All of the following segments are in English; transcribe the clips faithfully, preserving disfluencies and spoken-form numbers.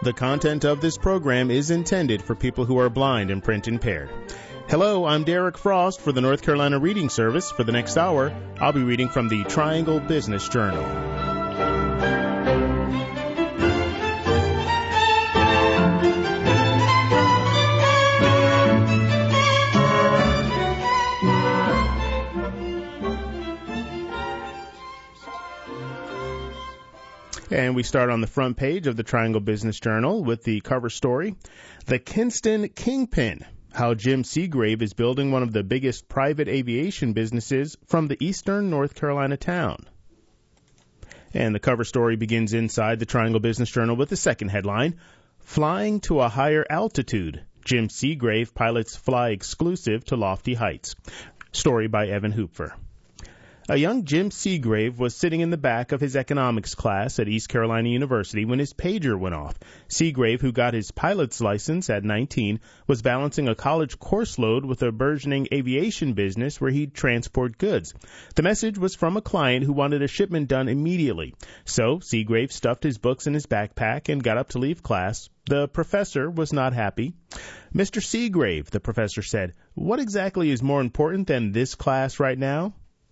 The content of this program is intended for people who are blind and print impaired. Hello, I'm Derek Frost for the North Carolina Reading Service. For the next hour, I'll be reading from the Triangle Business Journal. And we start on the front page of the Triangle Business Journal with the cover story, The Kinston Kingpin, how Jim Seagrave is building one of the biggest private aviation businesses from the eastern North Carolina town. And the cover story begins inside the Triangle Business Journal with the second headline, Flying to a Higher Altitude, Jim Seagrave pilots fly exclusive to lofty heights. Story by Evan Hooper. A young Jim Seagrave was sitting in the back of his economics class at East Carolina University when his pager went off. Seagrave, who got his pilot's license at nineteen, was balancing a college course load with a burgeoning aviation business where he'd transport goods. The message was from a client who wanted a shipment done immediately. So Seagrave stuffed his books in his backpack and got up to leave class. The professor was not happy. Mister Seagrave, the professor said, what exactly is more important than this class right now?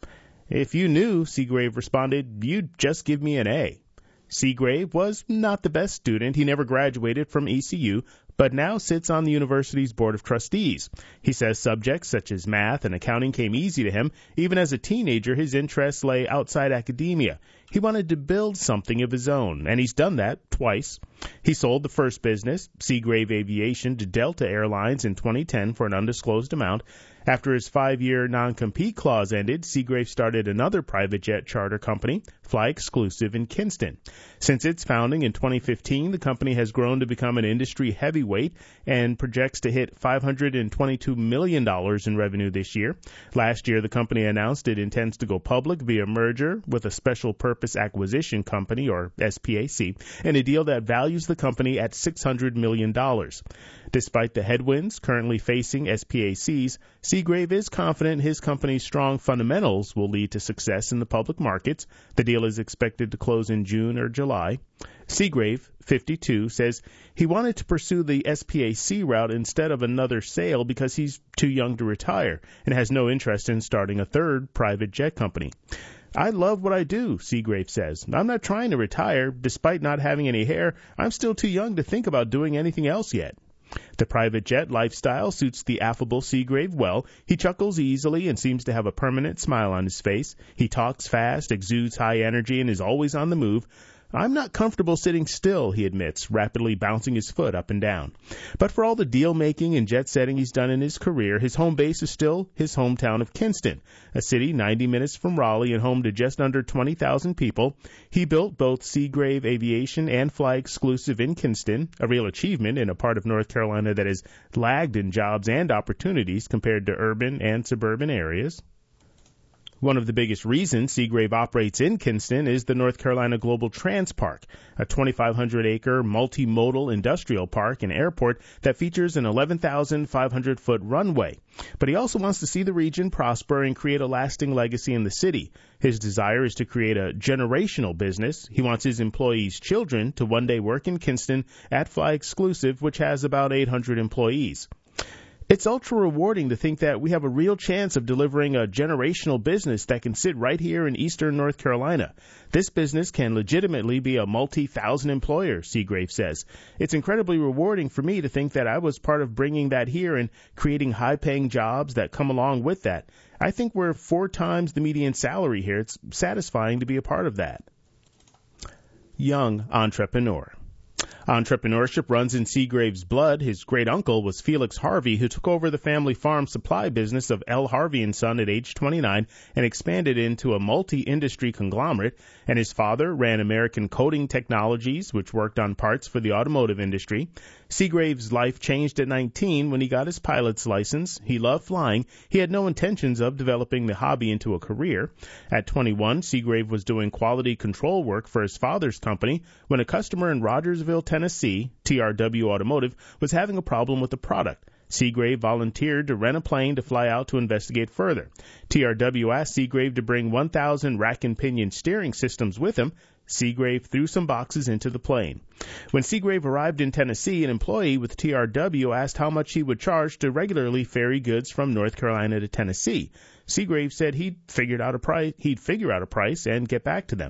If you knew, Seagrave responded, you'd just give me an A. Seagrave was not the best student. He never graduated from E C U, but now sits on the university's board of trustees. He says subjects such as math and accounting came easy to him. Even as a teenager, his interests lay outside academia. He wanted to build something of his own, and he's done that twice. He sold the first business, Seagrave Aviation, to Delta Airlines in twenty ten for an undisclosed amount. After his five-year non-compete clause ended, Seagrave started another private jet charter company, Fly Exclusive, in Kinston. Since its founding in twenty fifteen, the company has grown to become an industry heavyweight and projects to hit five hundred twenty-two million dollars in revenue this year. Last year, the company announced it intends to go public via merger with a special purpose acquisition company, or S P A C, and a deal that values the company at six hundred million dollars. Despite the headwinds currently facing S P A Cs, Seagrave is confident his company's strong fundamentals will lead to success in the public markets. The deal is expected to close in June or July. Seagrave, fifty-two, says he wanted to pursue the S P A C route instead of another sale because he's too young to retire and has no interest in starting a third private jet company. I love what I do, Seagrave says. I'm not trying to retire. Despite not having any hair, I'm still too young to think about doing anything else yet. The private jet lifestyle suits the affable Seagrave well. He chuckles easily and seems to have a permanent smile on his face. He talks fast, exudes high energy, and is always on the move. I'm not comfortable sitting still, he admits, rapidly bouncing his foot up and down. But for all the deal-making and jet-setting he's done in his career, his home base is still his hometown of Kinston, a city ninety minutes from Raleigh and home to just under twenty thousand people. He built both Seagrave Aviation and Fly Exclusive in Kinston, a real achievement in a part of North Carolina that has lagged in jobs and opportunities compared to urban and suburban areas. One of the biggest reasons Seagrave operates in Kinston is the North Carolina Global Trans Park, a twenty-five hundred acre multimodal industrial park and airport that features an eleven thousand five hundred foot runway. But he also wants to see the region prosper and create a lasting legacy in the city. His desire is to create a generational business. He wants his employees' children to one day work in Kinston at Fly Exclusive, which has about eight hundred employees. It's ultra rewarding to think that we have a real chance of delivering a generational business that can sit right here in eastern North Carolina. This business can legitimately be a multi-thousand employer, Seagrave says. It's incredibly rewarding for me to think that I was part of bringing that here and creating high-paying jobs that come along with that. I think we're four times the median salary here. It's satisfying to be a part of that. Young entrepreneur. Entrepreneurship runs in Seagrave's blood. His great-uncle was Felix Harvey, who took over the family farm supply business of L. Harvey and Son at age twenty-nine and expanded into a multi-industry conglomerate. And his father ran American Coating Technologies, which worked on parts for the automotive industry. Seagrave's life changed at nineteen when he got his pilot's license. He loved flying. He had no intentions of developing the hobby into a career. At twenty-one, Seagrave was doing quality control work for his father's company when a customer in Rogersville, Tennessee, T R W Automotive, was having a problem with the product. Seagrave volunteered to rent a plane to fly out to investigate further. T R W asked Seagrave to bring one thousand rack and pinion steering systems with him. Seagrave threw some boxes into the plane. When Seagrave arrived in Tennessee, an employee with T R W asked how much he would charge to regularly ferry goods from North Carolina to Tennessee. Seagrave said he'd figured out a price, he'd figure out a price and get back to them.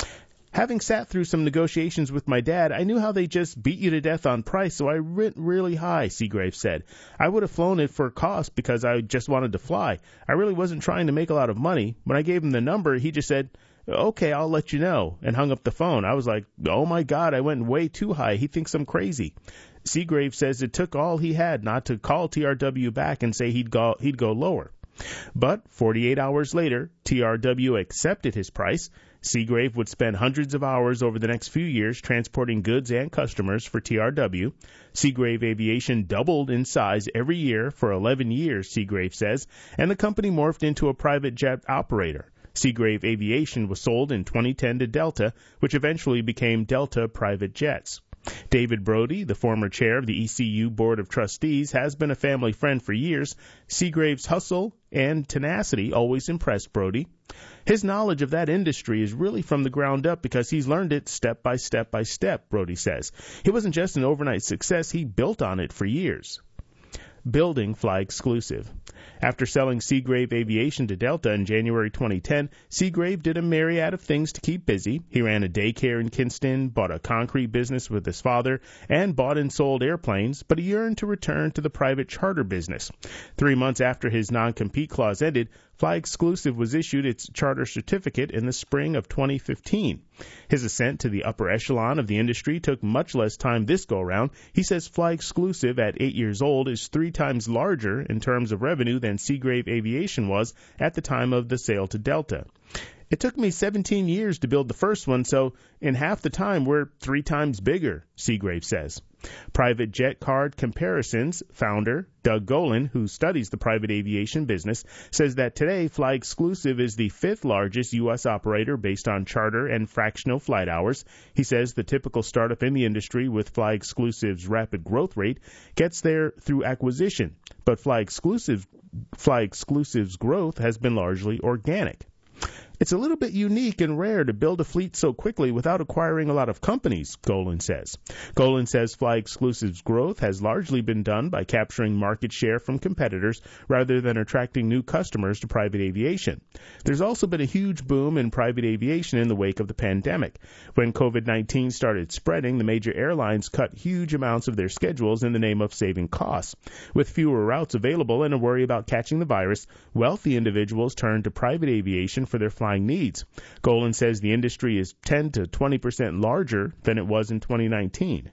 Having sat through some negotiations with my dad, I knew how they just beat you to death on price, so I went really high, Seagrave said. I would have flown it for cost because I just wanted to fly. I really wasn't trying to make a lot of money. When I gave him the number, he just said, okay, I'll let you know, and hung up the phone. I was like, oh my God, I went way too high. He thinks I'm crazy. Seagrave says it took all he had not to call T R W back and say he'd go, he'd go lower. But forty-eight hours later, T R W accepted his price. Seagrave would spend hundreds of hours over the next few years transporting goods and customers for T R W. Seagrave Aviation doubled in size every year for eleven years, Seagrave says, and the company morphed into a private jet operator. Seagrave Aviation was sold in twenty ten to Delta, which eventually became Delta Private Jets. David Brody, the former chair of the E C U Board of Trustees, has been a family friend for years. Seagrave's hustle and tenacity always impressed Brody. His knowledge of that industry is really from the ground up because he's learned it step by step by step, Brody says. It wasn't just an overnight success, he built on it for years. Building Fly Exclusive. After selling Seagrave Aviation to Delta in January twenty ten, Seagrave did a myriad of things to keep busy. He ran a daycare in Kinston, bought a concrete business with his father, and bought and sold airplanes, but he yearned to return to the private charter business. Three months after his non-compete clause ended, Fly Exclusive was issued its charter certificate in the spring of twenty fifteen. His ascent to the upper echelon of the industry took much less time this go-around. He says Fly Exclusive, at eight years old, is three times larger in terms of revenue than Seagrave Aviation was at the time of the sale to Delta. It took me seventeen years to build the first one, so in half the time we're three times bigger, Seagrave says. Private Jet Card Comparisons founder Doug Golan, who studies the private aviation business, says that today Fly Exclusive is the fifth largest U S operator based on charter and fractional flight hours. He says the typical startup in the industry with Fly Exclusive's rapid growth rate gets there through acquisition, but Fly Exclusive, Fly Exclusive's growth has been largely organic. It's a little bit unique and rare to build a fleet so quickly without acquiring a lot of companies, Golan says. Golan says Fly Exclusive's growth has largely been done by capturing market share from competitors rather than attracting new customers to private aviation. There's also been a huge boom in private aviation in the wake of the pandemic. When covid nineteen started spreading, the major airlines cut huge amounts of their schedules in the name of saving costs. With fewer routes available and a worry about catching the virus, wealthy individuals turned to private aviation for their flying needs. Golan says the industry is ten to twenty percent larger than it was in twenty nineteen.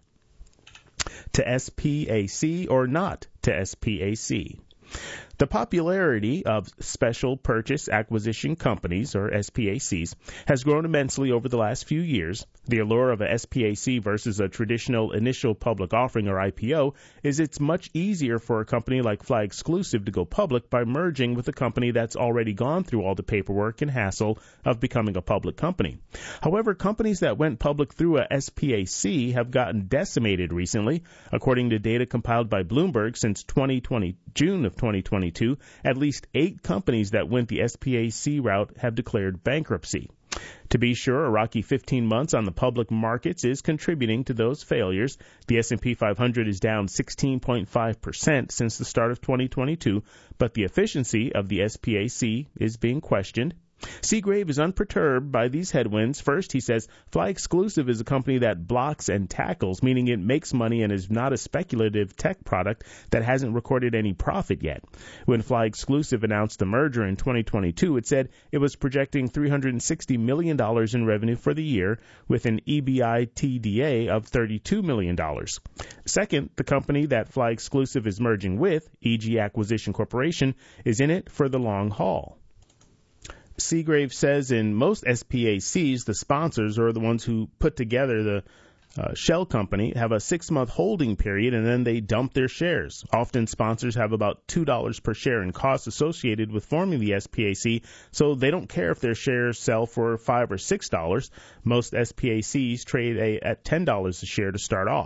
To S P A C or not to S P A C. The popularity of special purchase acquisition companies, or S P A Cs, has grown immensely over the last few years. The allure of a S P A C versus a traditional initial public offering, or I P O, is it's much easier for a company like Fly Exclusive to go public by merging with a company that's already gone through all the paperwork and hassle of becoming a public company. However, companies that went public through a S P A C have gotten decimated recently. According to data compiled by Bloomberg since twenty twenty, June of twenty twenty-two, at least eight companies that went the S P A C route have declared bankruptcy. To be sure, a rocky fifteen months on the public markets is contributing to those failures. The S and P five hundred is down sixteen point five percent since the start of twenty twenty-two, but the efficiency of the S P A C is being questioned. Seagrave is unperturbed by these headwinds. First, he says, Fly Exclusive is a company that blocks and tackles, meaning it makes money and is not a speculative tech product that hasn't recorded any profit yet. When Fly Exclusive announced the merger in twenty twenty-two, it said it was projecting three hundred sixty million dollars in revenue for the year with an E B I T D A of thirty-two million dollars. Second, the company that Fly Exclusive is merging with, E G Acquisition Corporation, is in it for the long haul. Seagrave says in most S P A Cs, the sponsors, or the ones who put together the uh, shell company, have a six-month holding period, and then they dump their shares. Often sponsors have about two dollars per share in costs associated with forming the S P A C, so they don't care if their shares sell for five dollars or six dollars. Most S P A Cs trade a, at ten dollars a share to start off.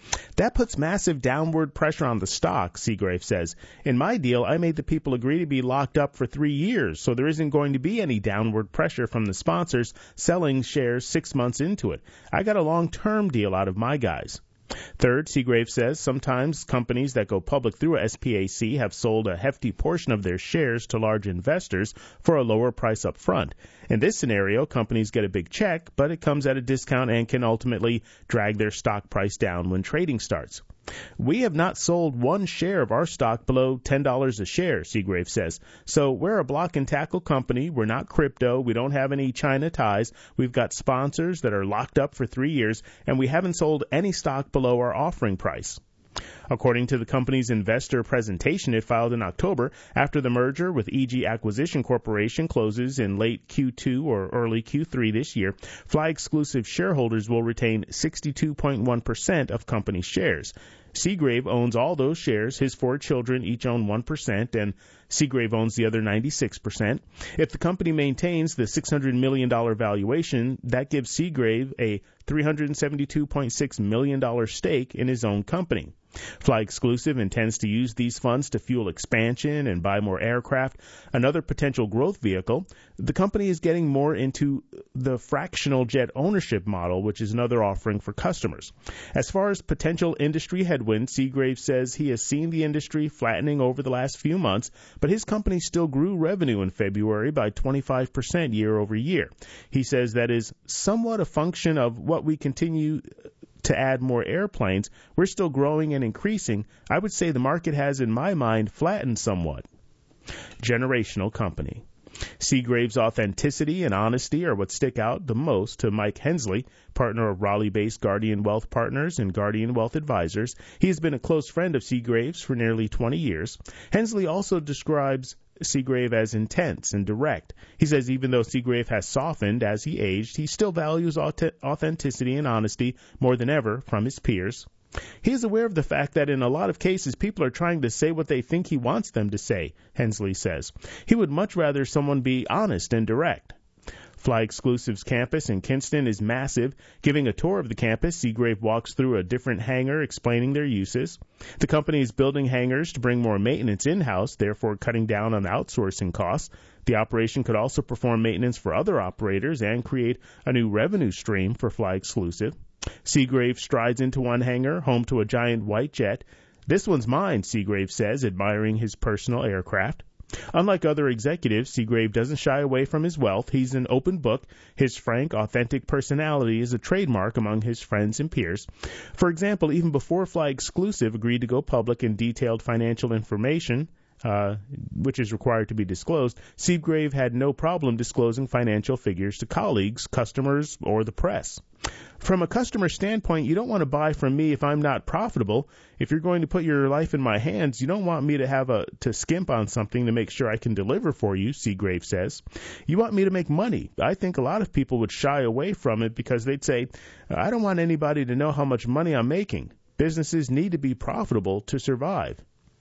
That puts massive downward pressure on the stock, Seagrave says. In my deal, I made the people agree to be locked up for three years, so there isn't going to be any downward pressure from the sponsors selling shares six months into it. I got a long-term deal out of my guys. Third, Seagrave says sometimes companies that go public through a S P A C have sold a hefty portion of their shares to large investors for a lower price up front. In this scenario, companies get a big check, but it comes at a discount and can ultimately drag their stock price down when trading starts. We have not sold one share of our stock below ten dollars a share, Seagrave says. So we're a block and tackle company. We're not crypto. We don't have any China ties. We've got sponsors that are locked up for three years, and we haven't sold any stock below our offering price. According to the company's investor presentation it filed in October, after the merger with E G Acquisition Corporation closes in late Q two or early Q three this year, Fly-exclusive shareholders will retain sixty-two point one percent of company shares. Seagrave owns all those shares. His four children each own one percent, and Seagrave owns the other ninety-six percent. If the company maintains the six hundred million dollars valuation, that gives Seagrave a three hundred seventy-two point six million dollars stake in his own company. Fly-Exclusive intends to use these funds to fuel expansion and buy more aircraft, another potential growth vehicle. The company is getting more into the fractional jet ownership model, which is another offering for customers. As far as potential industry headwinds, Seagrave says he has seen the industry flattening over the last few months, but his company still grew revenue in February by twenty-five percent year over year. He says that is somewhat a function of what we continue to add more airplanes. We're still growing and increasing. I would say the market has, in my mind, flattened somewhat. Generational company. Seagrave's authenticity and honesty are what stick out the most to Mike Hensley, partner of Raleigh-based Guardian Wealth Partners and Guardian Wealth Advisors. He has been a close friend of Seagrave's for nearly twenty years. Hensley also describes Seagrave as intense and direct. He says even though Seagrave has softened as he aged, he still values authenticity and honesty more than ever from his peers. He is aware of the fact that in a lot of cases people are trying to say what they think he wants them to say, Hensley says. He would much rather someone be honest and direct. Fly-Exclusive's campus in Kinston is massive. Giving a tour of the campus, Seagrave walks through a different hangar explaining their uses. The company is building hangars to bring more maintenance in-house, therefore cutting down on outsourcing costs. The operation could also perform maintenance for other operators and create a new revenue stream for Fly-Exclusive. Seagrave strides into one hangar, home to a giant white jet. "This one's mine," Seagrave says, admiring his personal aircraft. Unlike other executives, Seagrave doesn't shy away from his wealth. He's an open book. His frank, authentic personality is a trademark among his friends and peers. For example, even before Fly-Exclusive agreed to go public and detailed financial information, uh, which is required to be disclosed, Seagrave had no problem disclosing financial figures to colleagues, customers, or the press. From a customer standpoint, you don't want to buy from me if I'm not profitable. If you're going to put your life in my hands, you don't want me to have a to skimp on something to make sure I can deliver for you, Seagrave says. You want me to make money. I think a lot of people would shy away from it because they'd say, I don't want anybody to know how much money I'm making. Businesses need to be profitable to survive.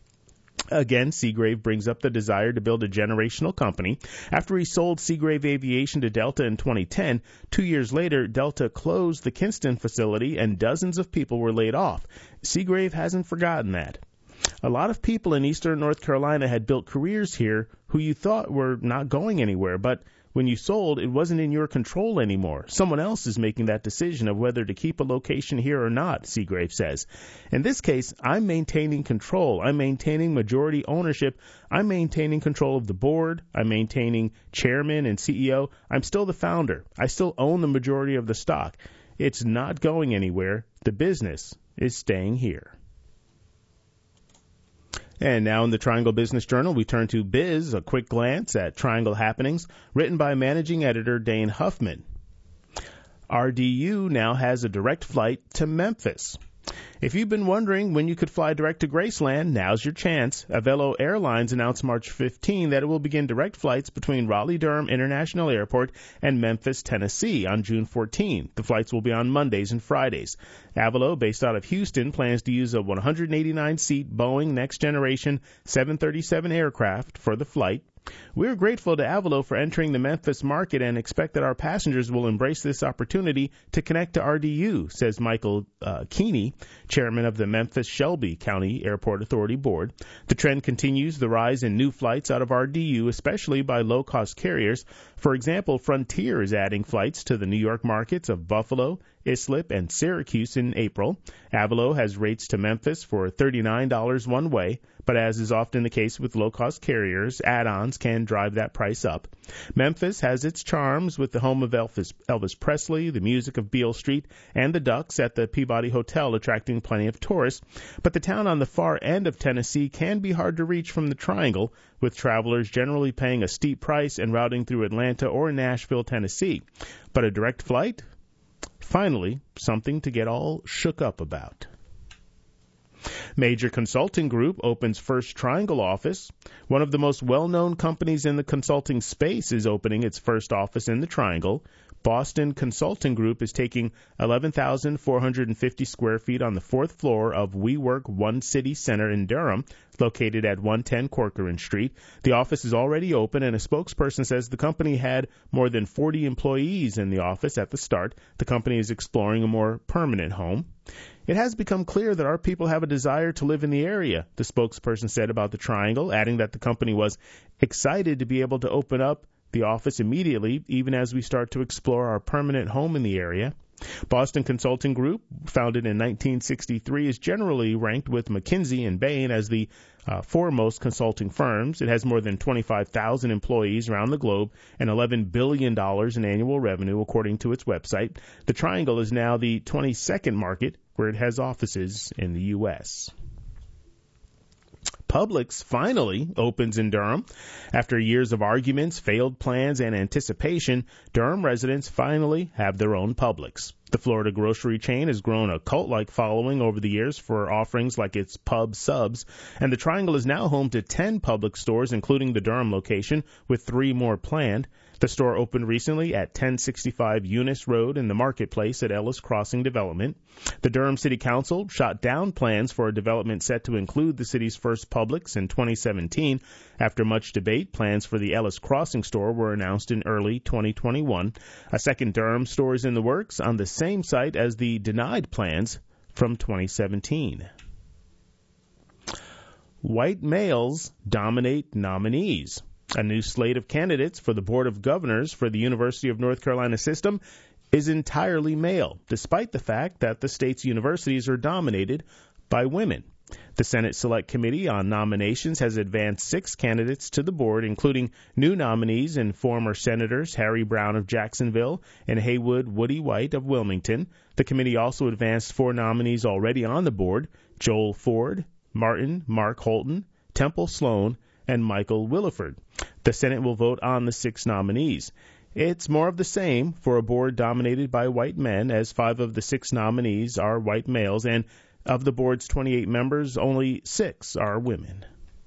Again, Seagrave brings up the desire to build a generational company. After he sold Seagrave Aviation to Delta in twenty ten, two years later, Delta closed the Kinston facility and dozens of people were laid off. Seagrave hasn't forgotten that. A lot of people in eastern North Carolina had built careers here who you thought were not going anywhere, but when you sold, it wasn't in your control anymore. Someone else is making that decision of whether to keep a location here or not, Seagrave says. In this case, I'm maintaining control. I'm maintaining majority ownership. I'm maintaining control of the board. I'm maintaining chairman and C E O. I'm still the founder. I still own the majority of the stock. It's not going anywhere. The business is staying here. And now in the Triangle Business Journal, we turn to Biz, a quick glance at Triangle happenings, written by managing editor Dane Huffman. R D U now has a direct flight to Memphis. If you've been wondering when you could fly direct to Graceland, now's your chance. Avelo Airlines announced March fifteenth that it will begin direct flights between Raleigh-Durham International Airport and Memphis, Tennessee on June fourteenth. The flights will be on Mondays and Fridays. Avelo, based out of Houston, plans to use a one hundred eighty-nine seat Boeing Next Generation seven thirty-seven aircraft for the flight. We're grateful to Avelo for entering the Memphis market and expect that our passengers will embrace this opportunity to connect to R D U, says Michael uh, Keeney, chairman of the Memphis-Shelby County Airport Authority Board. The trend continues the rise in new flights out of R D U, especially by low-cost carriers. For example, Frontier is adding flights to the New York markets of Buffalo, Islip, and Syracuse in April. Avelo has rates to Memphis for thirty-nine dollars one way, but as is often the case with low-cost carriers, add-ons can drive that price up. Memphis has its charms with the home of Elvis, Elvis Presley, the music of Beale Street, and the Ducks at the Peabody Hotel attracting plenty of tourists. But the town on the far end of Tennessee can be hard to reach from the Triangle, with travelers generally paying a steep price and routing through Atlanta or Nashville, Tennessee. But a direct flight? Finally, something to get all shook up about. Major Consulting Group opens first Triangle office. One of the most well-known companies in the consulting space is opening its first office in the Triangle. Boston Consulting Group is taking eleven thousand four hundred fifty square feet on the fourth floor of WeWork One City Center in Durham, located at one ten Corcoran Street. The office is already open, and a spokesperson says the company had more than forty employees in the office at the start. The company is exploring a more permanent home. It has become clear that our people have a desire to live in the area, the spokesperson said about the Triangle, adding that the company was excited to be able to open up the office immediately, even as we start to explore our permanent home in the area. Boston Consulting Group, founded in nineteen sixty-three, is generally ranked with McKinsey and Bain as the uh, foremost consulting firms. It has more than twenty-five thousand employees around the globe and eleven billion dollars in annual revenue, according to its website. The Triangle is now the twenty-second market where it has offices in the U S Publix finally opens in Durham. After years of arguments, failed plans, and anticipation, Durham residents finally have their own Publix. The Florida grocery chain has grown a cult-like following over the years for offerings like its Pub Subs, and the Triangle is now home to ten Publix stores, including the Durham location, with three more planned. The store opened recently at ten sixty-five Eunice Road in the Marketplace at Ellis Crossing Development. The Durham City Council shot down plans for a development set to include the city's first Publix in twenty seventeen. After much debate, plans for the Ellis Crossing store were announced in early twenty twenty-one. A second Durham store is in the works on the same site as the denied plans from twenty seventeen. White males dominate nominees. A new slate of candidates for the Board of Governors for the University of North Carolina system is entirely male, despite the fact that the state's universities are dominated by women. The Senate Select Committee on Nominations has advanced six candidates to the board, including new nominees and former Senators Harry Brown of Jacksonville and Haywood Woody White of Wilmington. The committee also advanced four nominees already on the board: Joel Ford, Martin Mark Holton, Temple Sloan, and Michael Williford. The Senate will vote on the six nominees. It's more of the same for a board dominated by white men, as five of the six nominees are white males, and of the board's twenty-eight members, only six are women.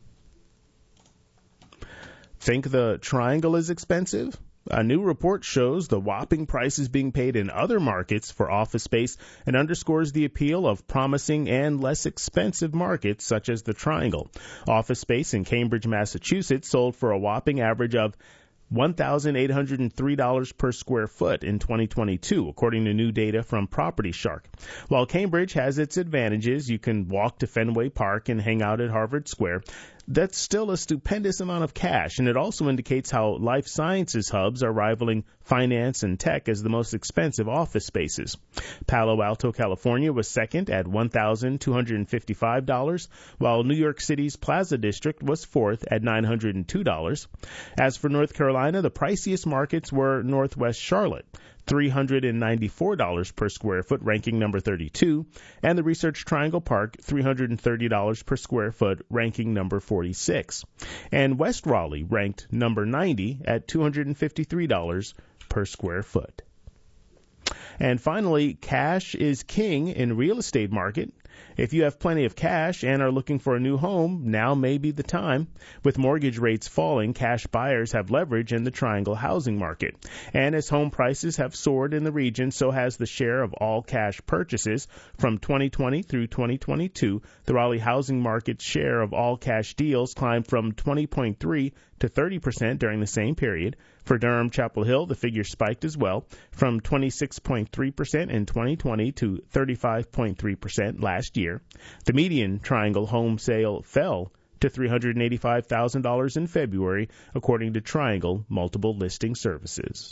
Think the Triangle is expensive? A new report shows the whopping prices being paid in other markets for office space and underscores the appeal of promising and less expensive markets such as the Triangle. Office space in Cambridge, Massachusetts sold for a whopping average of one thousand eight hundred three dollars per square foot in twenty twenty-two, according to new data from Property Shark. While Cambridge has its advantages, you can walk to Fenway Park and hang out at Harvard Square, that's still a stupendous amount of cash, and it also indicates how life sciences hubs are rivaling finance and tech as the most expensive office spaces. Palo Alto, California was second at one thousand two hundred fifty-five dollars, while New York City's Plaza District was fourth at nine hundred two dollars. As for North Carolina, the priciest markets were Northwest Charlotte, three hundred ninety-four dollars per square foot, ranking number thirty-two, and the Research Triangle Park, three hundred thirty dollars per square foot, ranking number forty-six. And West Raleigh ranked number ninety at two hundred fifty-three dollars per square foot. And finally, cash is king in real estate market. If you have plenty of cash and are looking for a new home, now may be the time. With mortgage rates falling, cash buyers have leverage in the Triangle housing market. And as home prices have soared in the region, so has the share of all cash purchases. From twenty twenty through twenty twenty-two, the Raleigh housing market's share of all cash deals climbed from twenty point three to thirty percent during the same period. For Durham Chapel Hill, the figure spiked as well, from twenty-six point three percent in twenty twenty to thirty-five point three percent last year. The median Triangle home sale fell to three hundred eighty-five thousand dollars in February, according to Triangle Multiple Listing Services.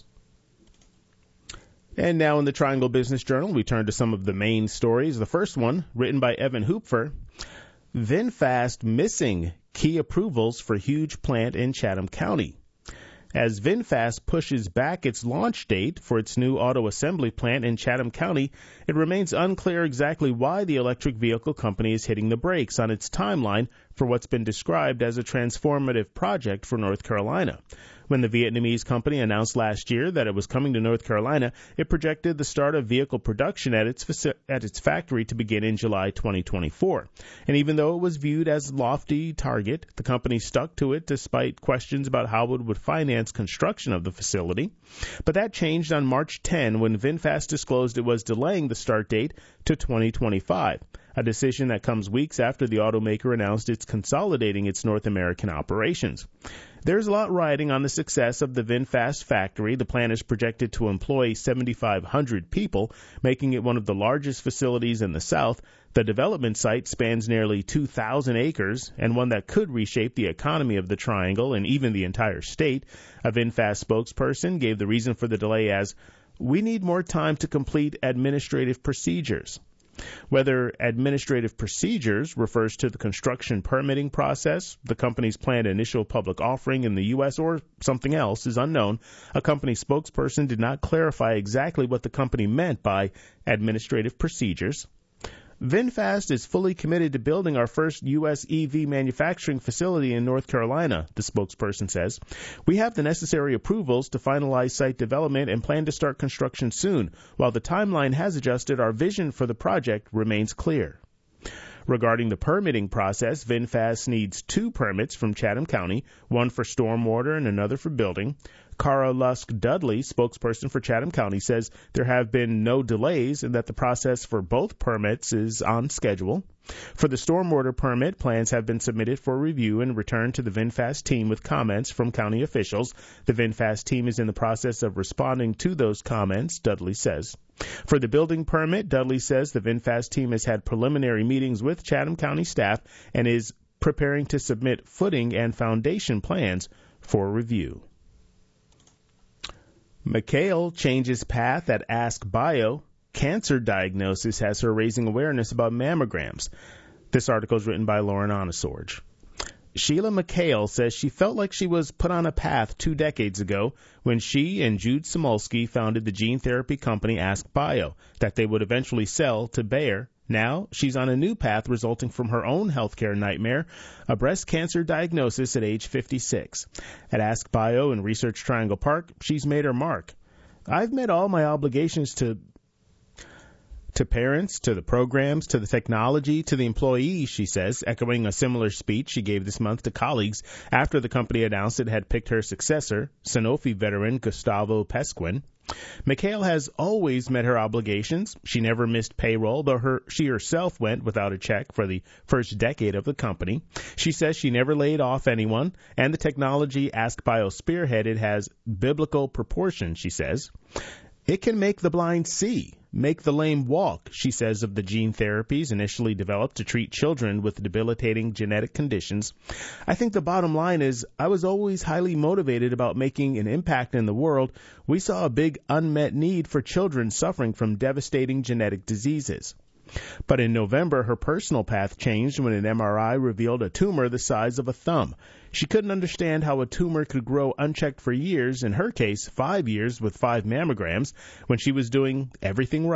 And now in the Triangle Business Journal, we turn to some of the main stories. The first one, written by Evan Hoopfer. VinFast missing key approvals for huge plant in Chatham County. As VinFast pushes back its launch date for its new auto assembly plant in Chatham County, it remains unclear exactly why the electric vehicle company is hitting the brakes on its timeline for what's been described as a transformative project for North Carolina. When the Vietnamese company announced last year that it was coming to North Carolina, it projected the start of vehicle production at its faci- at its factory to begin in July twenty twenty-four. And even though it was viewed as a lofty target, the company stuck to it despite questions about how it would finance construction of the facility. But that changed on March tenth when VinFast disclosed it was delaying the start date to twenty twenty-five. A decision that comes weeks after the automaker announced it's consolidating its North American operations. There's a lot riding on the success of the VinFast factory. The plant is projected to employ seven thousand five hundred people, making it one of the largest facilities in the South. The development site spans nearly two thousand acres and one that could reshape the economy of the Triangle and even the entire state. A VinFast spokesperson gave the reason for the delay as, "We need more time to complete administrative procedures." Whether administrative procedures refers to the construction permitting process, the company's planned initial public offering in the U S, or something else is unknown. A company spokesperson did not clarify exactly what the company meant by administrative procedures. VinFast is fully committed to building our first U S E V manufacturing facility in North Carolina, the spokesperson says. We have the necessary approvals to finalize site development and plan to start construction soon. While the timeline has adjusted, our vision for the project remains clear. Regarding the permitting process, VinFast needs two permits from Chatham County, one for stormwater and another for building. Cara Lusk Dudley, spokesperson for Chatham County, says there have been no delays and that the process for both permits is on schedule. For the stormwater permit, plans have been submitted for review and returned to the VinFast team with comments from county officials. The VinFast team is in the process of responding to those comments, Dudley says. For the building permit, Dudley says the VinFast team has had preliminary meetings with Chatham County staff and is preparing to submit footing and foundation plans for review. McHale changes path at Ask Bio. Cancer diagnosis has her raising awareness about mammograms. This article is written by Lauren Onesorge. Sheila McHale says she felt like she was put on a path two decades ago when she and Jude Samulski founded the gene therapy company Ask Bio that they would eventually sell to Bayer. Now she's on a new path resulting from her own healthcare nightmare, a breast cancer diagnosis at age fifty-six. At Ask Bio in Research Triangle Park, she's made her mark. I've met all my obligations to to parents, to the programs, to the technology, to the employees, she says, echoing a similar speech she gave this month to colleagues after the company announced it had picked her successor, Sanofi veteran Gustavo Pesquin. McHale has always met her obligations. She never missed payroll, though her, she herself went without a check for the first decade of the company. She says she never laid off anyone, and the technology Ask Bio spearheaded has biblical proportions, she says. It can make the blind see, make the lame walk, she says of the gene therapies initially developed to treat children with debilitating genetic conditions. I think the bottom line is I was always highly motivated about making an impact in the world. We saw a big unmet need for children suffering from devastating genetic diseases. But in November, her personal path changed when an M R I revealed a tumor the size of a thumb. She couldn't understand how a tumor could grow unchecked for years, in her case, five years with five mammograms, when she was doing everything right.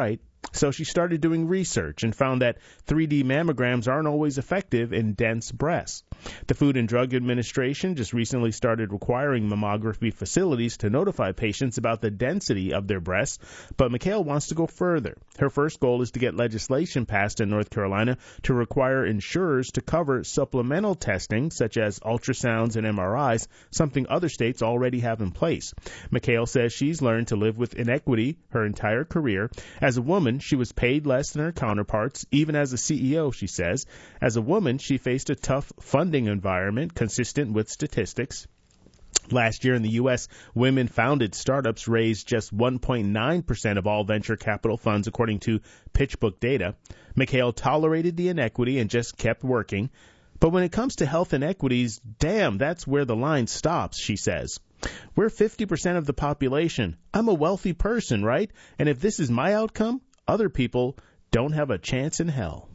So she started doing research and found that three D mammograms aren't always effective in dense breasts. The Food and Drug Administration just recently started requiring mammography facilities to notify patients about the density of their breasts, but McHale wants to go further. Her first goal is to get legislation passed in North Carolina to require insurers to cover supplemental testing, such as ultrasounds and M R Is, something other states already have in place. McHale says she's learned to live with inequity her entire career. As a woman, she was paid less than her counterparts, even as a C E O, she says. As a woman, she faced a tough funding environment consistent with statistics. Last year in the U S, women-founded startups raised just one point nine percent of all venture capital funds, according to PitchBook data. McHale tolerated the inequity and just kept working. But when it comes to health inequities, damn, that's where the line stops, she says. We're fifty percent of the population. I'm a wealthy person, right? And if this is my outcome, other people don't have a chance in hell.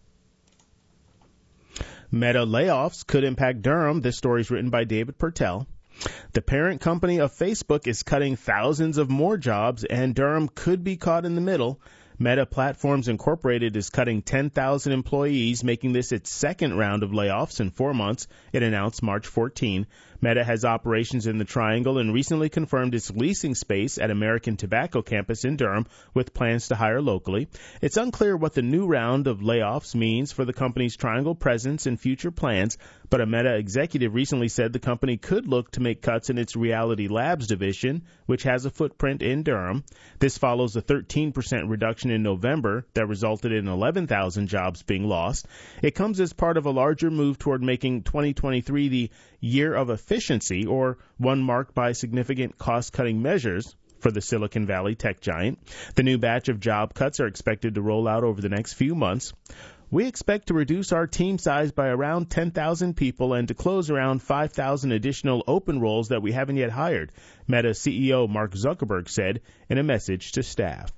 Meta layoffs could impact Durham. This story is written by David Pertel. The parent company of Facebook is cutting thousands of more jobs, and Durham could be caught in the middle. Meta Platforms Incorporated is cutting ten thousand employees, making this its second round of layoffs in four months, it announced March fourteenth. Meta has operations in the Triangle and recently confirmed its leasing space at American Tobacco campus in Durham with plans to hire locally. It's unclear what the new round of layoffs means for the company's Triangle presence and future plans, but a Meta executive recently said the company could look to make cuts in its Reality Labs division, which has a footprint in Durham. This follows a thirteen percent reduction in November that resulted in eleven thousand jobs being lost. It comes as part of a larger move toward making twenty twenty-three the year of efficiency, or one marked by significant cost-cutting measures for the Silicon Valley tech giant. The new batch of job cuts are expected to roll out over the next few months. We expect to reduce our team size by around ten thousand people and to close around five thousand additional open roles that we haven't yet hired, Meta C E O Mark Zuckerberg said in a message to staff.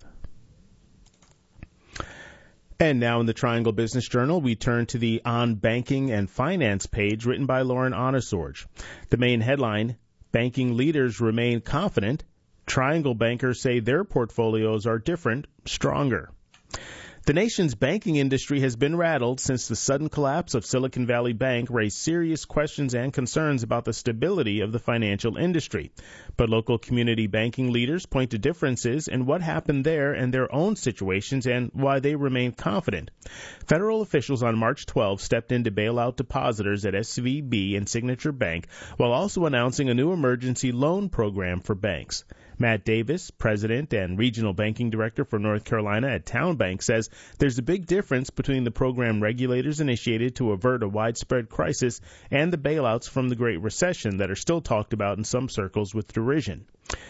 And now in the Triangle Business Journal, we turn to the On Banking and Finance page written by Lauren Onesorge. The main headline, banking leaders remain confident. Triangle bankers say their portfolios are different, stronger. The nation's banking industry has been rattled since the sudden collapse of Silicon Valley Bank raised serious questions and concerns about the stability of the financial industry. But local community banking leaders point to differences in what happened there and their own situations and why they remain confident. Federal officials on March twelfth stepped in to bail out depositors at S V B and Signature Bank while also announcing a new emergency loan program for banks. Matt Davis, president and regional banking director for North Carolina at Town Bank, says there's a big difference between the program regulators initiated to avert a widespread crisis and the bailouts from the Great Recession that are still talked about in some circles with derision.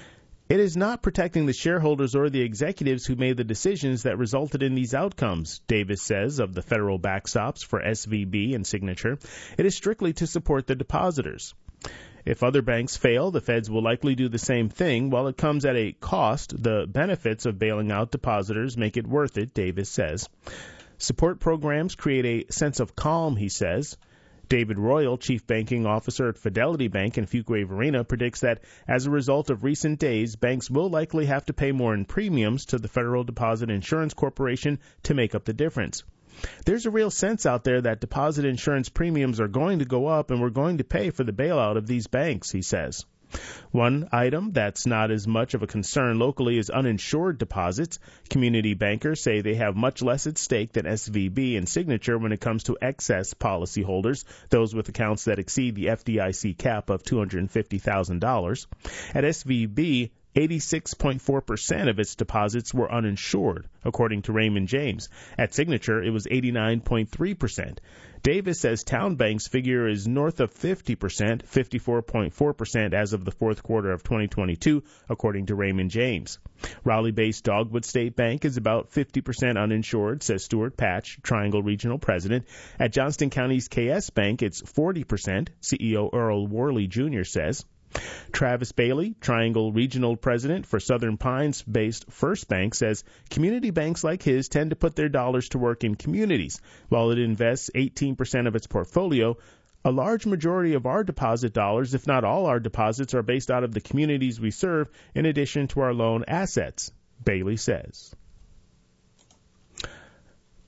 It is not protecting the shareholders or the executives who made the decisions that resulted in these outcomes, Davis says of the federal backstops for S V B and Signature. It is strictly to support the depositors. If other banks fail, the feds will likely do the same thing. While it comes at a cost, the benefits of bailing out depositors make it worth it, Davis says. Support programs create a sense of calm, he says. David Royal, chief banking officer at Fidelity Bank in Fuquay-Varina, predicts that as a result of recent days, banks will likely have to pay more in premiums to the Federal Deposit Insurance Corporation to make up the difference. There's a real sense out there that deposit insurance premiums are going to go up and we're going to pay for the bailout of these banks, he says. One item that's not as much of a concern locally is uninsured deposits. Community bankers say they have much less at stake than S V B and Signature when it comes to excess policyholders, those with accounts that exceed the F D I C cap of two hundred fifty thousand dollars. At S V B, eighty-six point four percent of its deposits were uninsured, according to Raymond James. At Signature, it was eighty-nine point three percent. Davis says Town Bank's figure is north of fifty percent, fifty-four point four percent as of the fourth quarter of twenty twenty-two, according to Raymond James. Raleigh-based Dogwood State Bank is about fifty percent uninsured, says Stuart Patch, Triangle Regional President. At Johnston County's K S Bank, it's forty percent, C E O Earl Worley Junior says. Travis Bailey, Triangle Regional President for Southern Pines-based First Bank, says community banks like his tend to put their dollars to work in communities. While it invests eighteen percent of its portfolio, a large majority of our deposit dollars, if not all our deposits, are based out of the communities we serve in addition to our loan assets, Bailey says.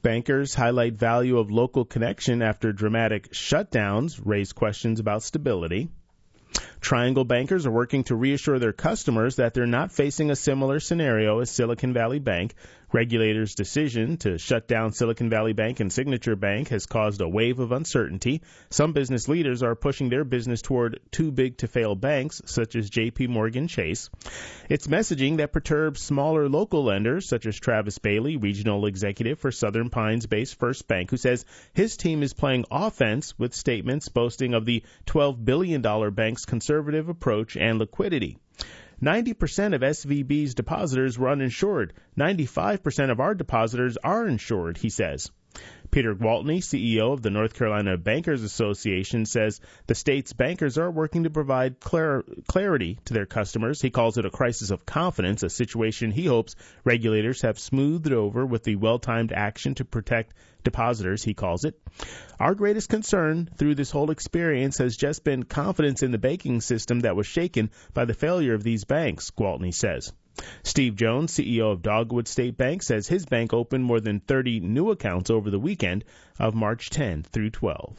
Bankers highlight value of local connection after dramatic shutdowns raise questions about stability. Triangle bankers are working to reassure their customers that they're not facing a similar scenario as Silicon Valley Bank. Regulators' decision to shut down Silicon Valley Bank and Signature Bank has caused a wave of uncertainty. Some business leaders are pushing their business toward too-big-to-fail banks, such as J P. Morgan Chase. It's messaging that perturbs smaller local lenders, such as Travis Bailey, regional executive for Southern Pines-based First Bank, who says his team is playing offense with statements boasting of the twelve billion dollars bank's conservative approach and liquidity. ninety percent of S V B's depositors were uninsured. ninety-five percent of our depositors are insured, he says. Peter Gwaltney, C E O of the North Carolina Bankers Association, says the state's bankers are working to provide clar- clarity to their customers. He calls it a crisis of confidence, a situation he hopes regulators have smoothed over with the well-timed action to protect depositors, he calls it. Our greatest concern through this whole experience has just been confidence in the banking system that was shaken by the failure of these banks, Gwaltney says. Steve Jones, C E O of Dogwood State Bank, says his bank opened more than thirty new accounts over the weekend of March tenth through twelfth.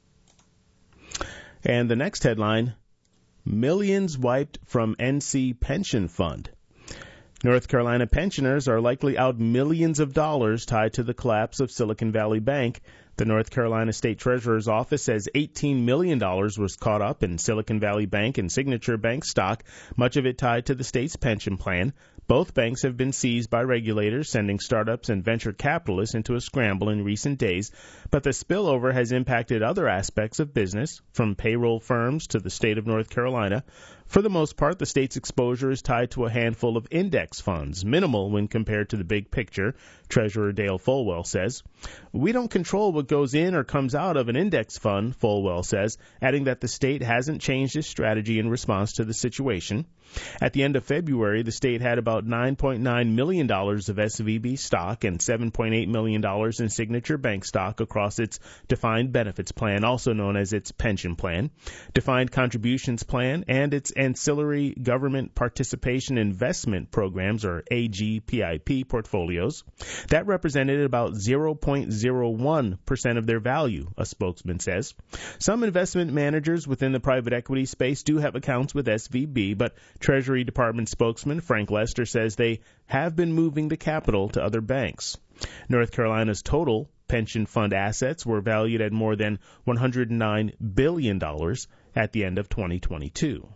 And the next headline, millions wiped from N C pension fund. North Carolina pensioners are likely out millions of dollars tied to the collapse of Silicon Valley Bank. The North Carolina State Treasurer's Office says eighteen million dollars was caught up in Silicon Valley Bank and Signature Bank stock, much of it tied to the state's pension plan. Both banks have been seized by regulators, sending startups and venture capitalists into a scramble in recent days. But the spillover has impacted other aspects of business, from payroll firms to the state of North Carolina. For the most part, the state's exposure is tied to a handful of index funds, minimal when compared to the big picture, Treasurer Dale Folwell says. We don't control what goes in or comes out of an index fund, Folwell says, adding that the state hasn't changed its strategy in response to the situation. At the end of February, the state had about nine point nine million dollars of S V B stock and seven point eight million dollars in Signature Bank stock across its Defined Benefits Plan, also known as its pension plan, Defined Contributions Plan, and its Ancillary Government Participation Investment Programs, or A G P I P, portfolios. That represented about zero point zero one percent of their value, a spokesman says. Some investment managers within the private equity space do have accounts with S V B, but Treasury Department spokesman Frank Lester says they have been moving the capital to other banks. North Carolina's total pension fund assets were valued at more than one hundred nine billion dollars at the end of twenty twenty-two.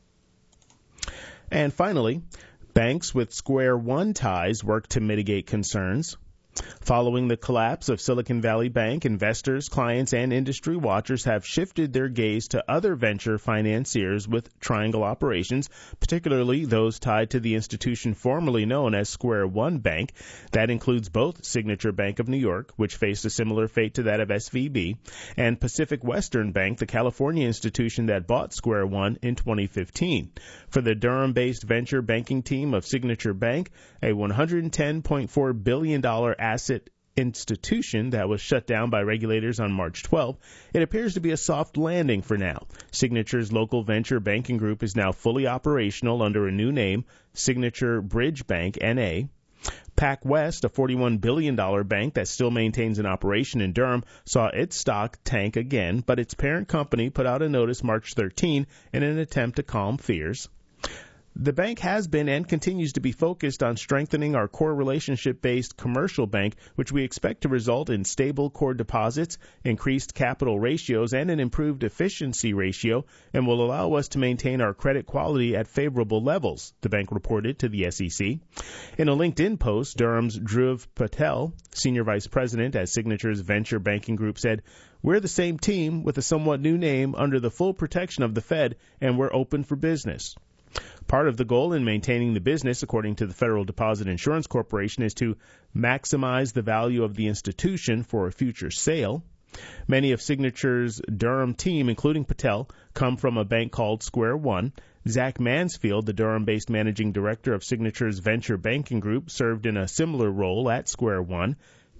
And finally, banks with Square One ties work to mitigate concerns. Following the collapse of Silicon Valley Bank, investors, clients, and industry watchers have shifted their gaze to other venture financiers with triangle operations, particularly those tied to the institution formerly known as Square One Bank. That includes both Signature Bank of New York, which faced a similar fate to that of S V B, and Pacific Western Bank, the California institution that bought Square One in twenty fifteen. For the Durham-based venture banking team of Signature Bank, a one hundred ten point four billion dollars asset institution that was shut down by regulators on March twelfth, it appears to be a soft landing for now. Signature's local venture banking group is now fully operational under a new name, Signature Bridge Bank, N A PacWest, a forty-one billion dollars bank that still maintains an operation in Durham, saw its stock tank again, but its parent company put out a notice March thirteenth in an attempt to calm fears. The bank has been and continues to be focused on strengthening our core relationship-based commercial bank, which we expect to result in stable core deposits, increased capital ratios, and an improved efficiency ratio, and will allow us to maintain our credit quality at favorable levels, the bank reported to the S E C. In a LinkedIn post, Durham's Dhruv Patel, senior vice president at Signature's venture banking group, said, "We're the same team with a somewhat new name under the full protection of the Fed, and we're open for business." Part of the goal in maintaining the business, according to the Federal Deposit Insurance Corporation, is to maximize the value of the institution for a future sale. Many of Signature's Durham team, including Patel, come from a bank called Square One. Zach Mansfield, the Durham-based managing director of Signature's venture banking group, served in a similar role at Square One.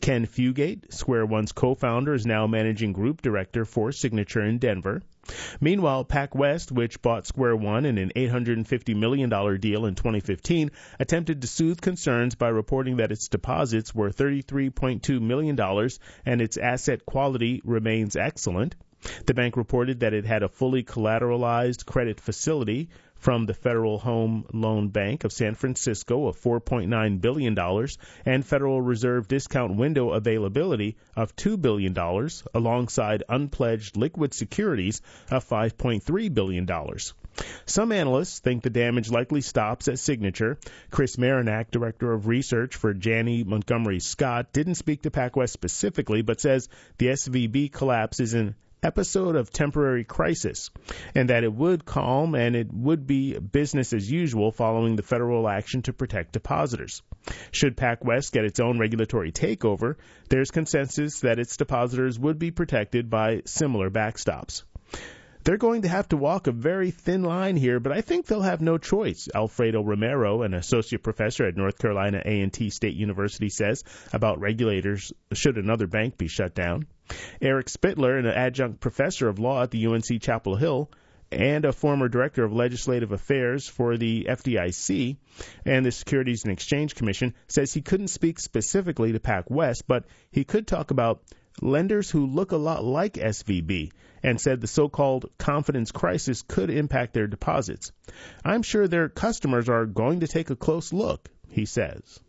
Ken Fugate, Square One's co-founder, is now managing group director for Signature in Denver. Meanwhile, PacWest, which bought Square One in an eight hundred fifty million dollars deal in twenty fifteen, attempted to soothe concerns by reporting that its deposits were thirty-three point two million dollars and its asset quality remains excellent. The bank reported that it had a fully collateralized credit facility from the Federal Home Loan Bank of San Francisco of four point nine billion dollars and Federal Reserve discount window availability of two billion dollars alongside unpledged liquid securities of five point three billion dollars. Some analysts think the damage likely stops at Signature. Chris Marinac, director of research for Janney Montgomery Scott, didn't speak to PacWest specifically, but says the S V B collapse is an episode of temporary crisis, and that it would calm and it would be business as usual following the federal action to protect depositors. Should PacWest get its own regulatory takeover, there's consensus that its depositors would be protected by similar backstops. They're going to have to walk a very thin line here, but I think they'll have no choice, Alfredo Romero, an associate professor at North Carolina A and T State University, says about regulators should another bank be shut down. Eric Spittler, an adjunct professor of law at the U N C Chapel Hill and a former director of legislative affairs for the F D I C and the Securities and Exchange Commission, says he couldn't speak specifically to PacWest, but he could talk about lenders who look a lot like S V B, and said the so-called confidence crisis could impact their deposits. I'm sure their customers are going to take a close look, he says.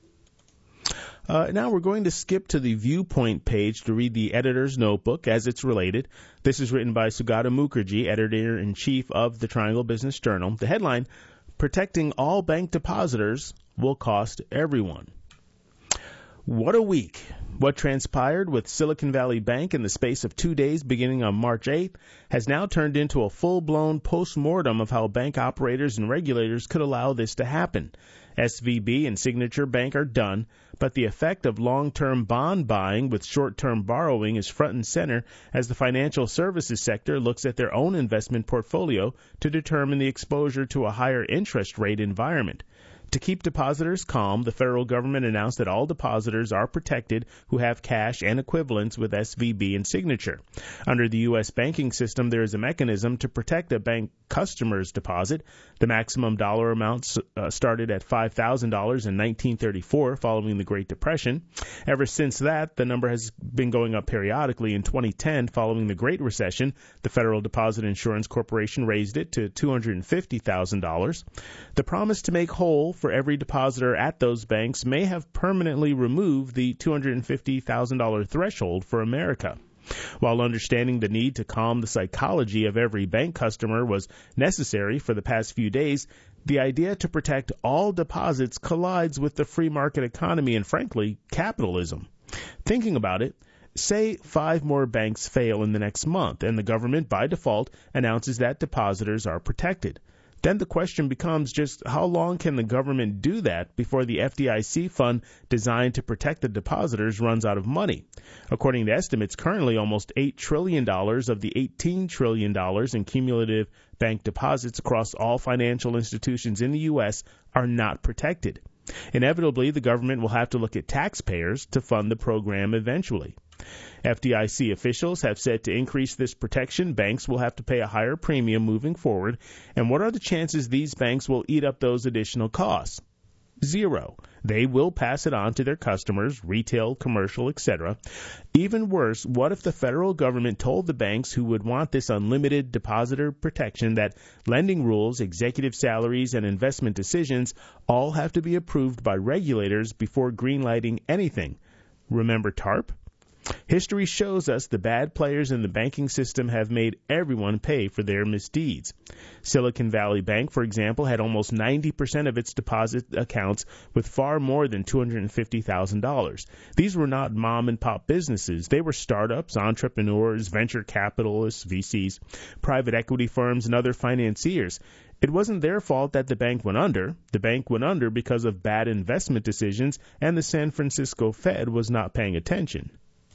Uh, now we're going to skip to the Viewpoint page to read the editor's notebook as it's related. This is written by Sugata Mukherjee, editor-in-chief of the Triangle Business Journal. The headline, Protecting All Bank Depositors Will Cost Everyone. What a week. What transpired with Silicon Valley Bank in the space of two days beginning on March eighth has now turned into a full-blown post-mortem of how bank operators and regulators could allow this to happen. S V B and Signature Bank are done, but the effect of long-term bond buying with short-term borrowing is front and center as the financial services sector looks at their own investment portfolio to determine the exposure to a higher interest rate environment. To keep depositors calm, the federal government announced that all depositors are protected who have cash and equivalents with S V B and Signature. Under the U S banking system, there is a mechanism to protect a bank customer's deposit. The maximum dollar amount uh, started at five thousand dollars in nineteen thirty-four following the Great Depression. Ever since that, the number has been going up periodically. In twenty ten, following the Great Recession, the Federal Deposit Insurance Corporation raised it to two hundred fifty thousand dollars. The promise to make whole for every depositor at those banks may have permanently removed the two hundred fifty thousand dollars threshold for America. While understanding the need to calm the psychology of every bank customer was necessary for the past few days, the idea to protect all deposits collides with the free market economy and, frankly, capitalism. Thinking about it, say five more banks fail in the next month and the government, by default, announces that depositors are protected. Then the question becomes just how long can the government do that before the F D I C fund designed to protect the depositors runs out of money? According to estimates, currently almost eight trillion dollars of the eighteen trillion dollars in cumulative bank deposits across all financial institutions in the U S are not protected. Inevitably, the government will have to look at taxpayers to fund the program eventually. F D I C officials have said to increase this protection, banks will have to pay a higher premium moving forward. And what are the chances these banks will eat up those additional costs? Zero. They will pass it on to their customers, retail, commercial, et cetera. Even worse, what if the federal government told the banks who would want this unlimited depositor protection that lending rules, executive salaries, and investment decisions all have to be approved by regulators before greenlighting anything? Remember TARP? History shows us the bad players in the banking system have made everyone pay for their misdeeds. Silicon Valley Bank, for example, had almost ninety percent of its deposit accounts with far more than two hundred fifty thousand dollars. These were not mom-and-pop businesses. They were startups, entrepreneurs, venture capitalists, V Cs, private equity firms, and other financiers. It wasn't their fault that the bank went under. The bank went under because of bad investment decisions, and the San Francisco Fed was not paying attention.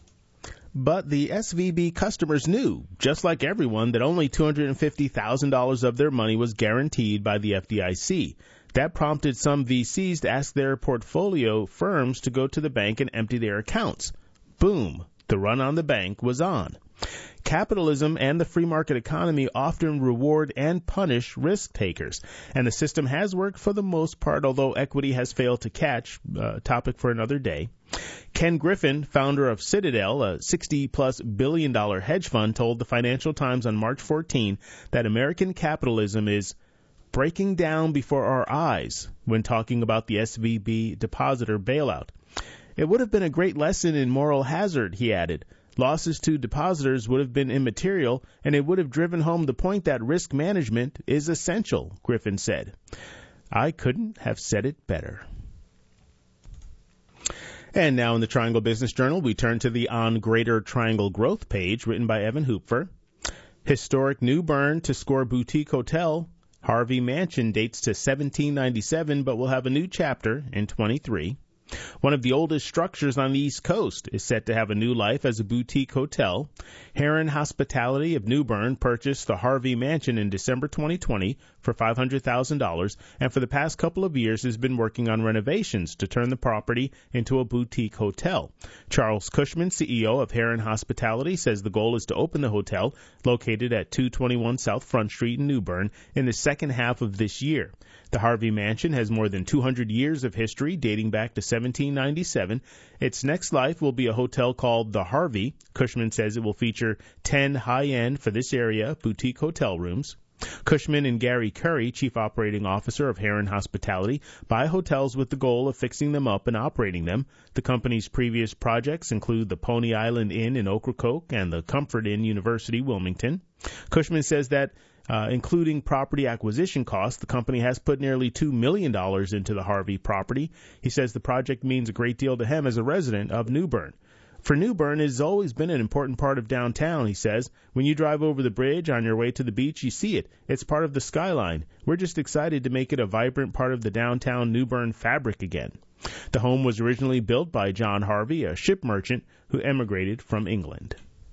But the S V B customers knew, just like everyone, that only two hundred fifty thousand dollars of their money was guaranteed by the F D I C. That prompted some V Cs to ask their portfolio firms to go to the bank and empty their accounts. Boom, the run on the bank was on. Capitalism and the free market economy often reward and punish risk takers, and the system has worked for the most part, although equity has failed to catch. Uh, topic for another day. Ken Griffin, founder of Citadel, a sixty-plus billion dollar hedge fund, told the Financial Times on March fourteenth that American capitalism is breaking down before our eyes when talking about the S V B depositor bailout. It would have been a great lesson in moral hazard, he added. Losses to depositors would have been immaterial, and it would have driven home the point that risk management is essential, Griffin said. I couldn't have said it better. And now in the Triangle Business Journal, we turn to the On Greater Triangle Growth page, written by Evan Hupfer. Historic New Bern to score boutique hotel. Harvey Mansion dates to seventeen ninety-seven, but will have a new chapter in twenty-three. One of the oldest structures on the East Coast is set to have a new life as a boutique hotel. Heron Hospitality of New Bern purchased the Harvey Mansion in December twenty twenty for five hundred thousand dollars, and for the past couple of years has been working on renovations to turn the property into a boutique hotel. Charles Cushman, C E O of Heron Hospitality, says the goal is to open the hotel, located at two twenty-one South Front Street in New Bern, in the second half of this year. The Harvey Mansion has more than two hundred years of history, dating back to seventeen ninety-seven. Its next life will be a hotel called The Harvey. Cushman says it will feature ten high-end, for this area, boutique hotel rooms. Cushman and Gary Curry, Chief Operating Officer of Heron Hospitality, buy hotels with the goal of fixing them up and operating them. The company's previous projects include the Pony Island Inn in Ocracoke and the Comfort Inn University, Wilmington. Cushman says that Uh, including property acquisition costs, the company has put nearly two million dollars into the Harvey property. He says the project means a great deal to him as a resident of New Bern. For New Bern, it has always been an important part of downtown, he says. When you drive over the bridge on your way to the beach, you see it. It's part of the skyline. We're just excited to make it a vibrant part of the downtown New Bern fabric again. The home was originally built by John Harvey, a ship merchant who emigrated from England.